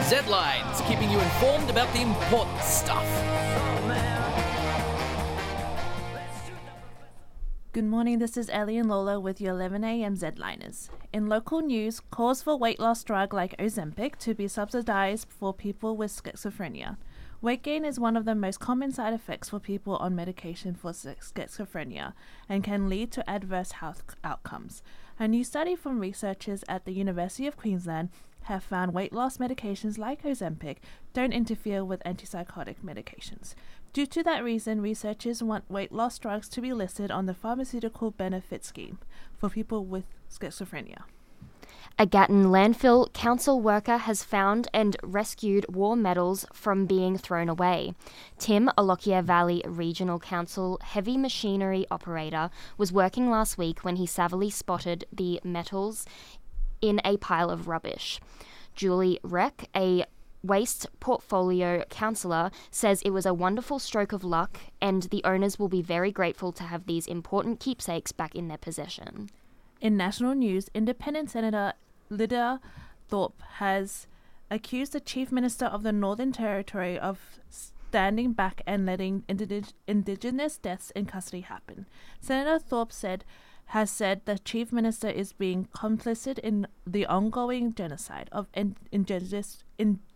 Z-Lines, keeping you informed about the important stuff. Good morning, this is Ellie and Lola with your 11am Z-Liners. In local news, calls for weight loss drug like Ozempic to be subsidized for people with schizophrenia. Weight gain is one of the most common side effects for people on medication for schizophrenia and can lead to adverse health outcomes. A new study from researchers at the University of Queensland have found weight loss medications like Ozempic don't interfere with antipsychotic medications. Due to that reason, researchers want weight loss drugs to be listed on the pharmaceutical benefit scheme for people with schizophrenia. A Gatton landfill council worker has found and rescued war medals from being thrown away. Tim, a Lockyer Valley Regional Council heavy machinery operator, was working last week when he savvily spotted the metals in a pile of rubbish. Julie Reck, a waste portfolio counsellor, says it was a wonderful stroke of luck and the owners will be very grateful to have these important keepsakes back in their possession. In national news, Independent Senator Lydia Thorpe has accused the Chief Minister of the Northern Territory of standing back and letting Indigenous deaths in custody happen. Senator Thorpe has said the Chief Minister is being complicit in the ongoing genocide of Indigenous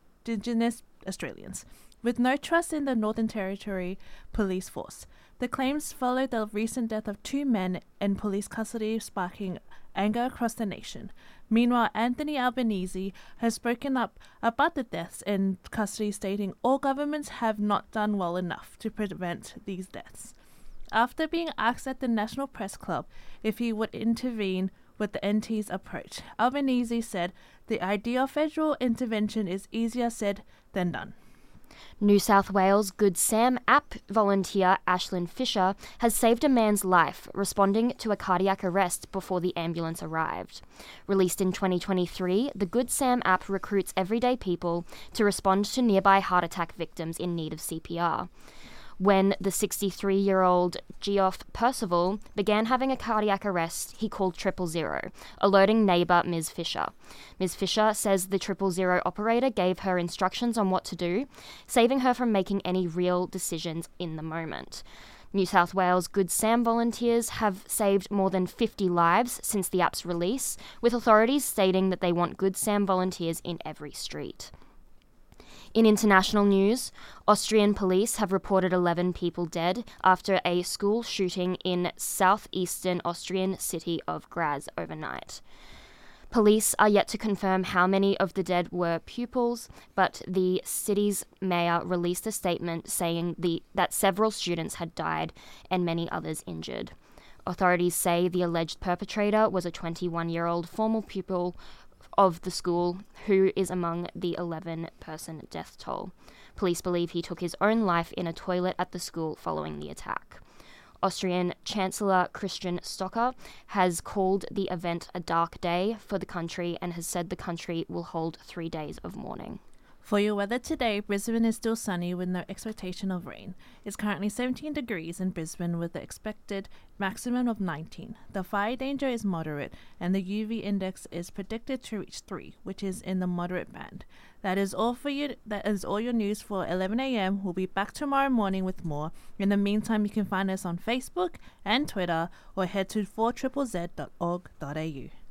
Australians, with no trust in the Northern Territory police force. The claims followed the recent death of 2 men in police custody, sparking anger across the nation. Meanwhile, Anthony Albanese has spoken up about the deaths in custody, stating all governments have not done well enough to prevent these deaths. After being asked at the National Press Club if he would intervene with the NT's approach, Albanese said the idea of federal intervention is easier said than done. New South Wales Good Sam app volunteer Ashlyn Fisher has saved a man's life, responding to a cardiac arrest before the ambulance arrived. Released in 2023, the Good Sam app recruits everyday people to respond to nearby heart attack victims in need of CPR. When the 63-year-old Geoff Percival began having a cardiac arrest, he called 000, alerting neighbour Ms. Fisher. Ms. Fisher says the 000 operator gave her instructions on what to do, saving her from making any real decisions in the moment. New South Wales Good Sam volunteers have saved more than 50 lives since the app's release, with authorities stating that they want Good Sam volunteers in every street. In international news, Austrian police have reported 11 people dead after a school shooting in southeastern Austrian city of Graz overnight. Police are yet to confirm how many of the dead were pupils, but the city's mayor released a statement saying that several students had died and many others injured. Authorities say the alleged perpetrator was a 21-year-old former pupil of the school, who is among the 11-person death toll. Police believe he took his own life in a toilet at the school following the attack. Austrian Chancellor Christian Stocker has called the event a dark day for the country and has said the country will hold 3 days of mourning. For your weather today, Brisbane is still sunny with no expectation of rain. It's currently 17 degrees in Brisbane with the expected maximum of 19. The fire danger is moderate and the UV index is predicted to reach 3, which is in the moderate band. That is all for you. That is all your news for 11am. We'll be back tomorrow morning with more. In the meantime, you can find us on Facebook and Twitter or head to 4ZZZ.org.au.